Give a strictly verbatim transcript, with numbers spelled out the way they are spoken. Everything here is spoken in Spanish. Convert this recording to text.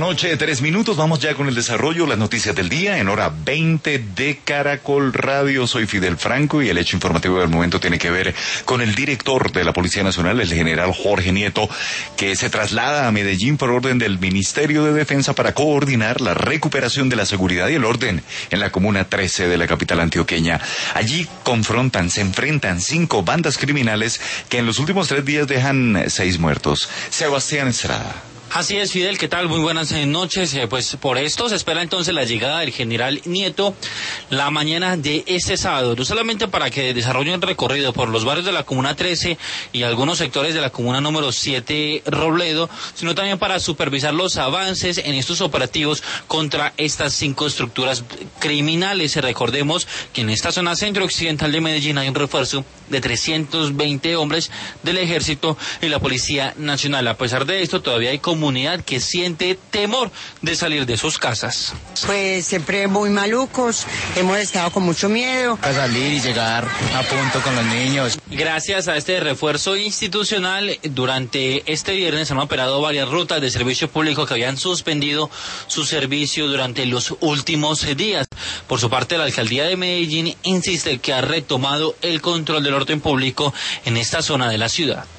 noche, tres minutos. Vamos ya con el desarrollo, las noticias del día en hora veinte de Caracol Radio. Soy Fidel Franco y el hecho informativo del momento tiene que ver con el director de la Policía Nacional, el general Jorge Nieto, que se traslada a Medellín por orden del Ministerio de Defensa para coordinar la recuperación de la seguridad y el orden en la comuna trece de la capital antioqueña. Allí confrontan, se enfrentan cinco bandas criminales que en los últimos tres días dejan seis muertos. Sebastián Estrada. Así es, Fidel, ¿qué tal? Muy buenas noches. Eh, pues por esto se espera entonces la llegada del general Nieto la mañana de este sábado, no solamente para que desarrolle un recorrido por los barrios de la comuna trece y algunos sectores de la comuna número siete Robledo, sino también para supervisar los avances en estos operativos contra estas cinco estructuras criminales. Recordemos que en esta zona centro-occidental de Medellín hay un refuerzo de trescientos veinte hombres del Ejército y la Policía Nacional. A pesar de esto, todavía hay comunidad que siente temor de salir de sus casas. Pues siempre muy malucos, hemos estado con mucho miedo. A salir y llegar a punto con los niños. Gracias a este refuerzo institucional, durante este viernes han operado varias rutas de servicio público que habían suspendido su servicio durante los últimos días. Por su parte, la alcaldía de Medellín insiste que ha retomado el control del orden público en esta zona de la ciudad.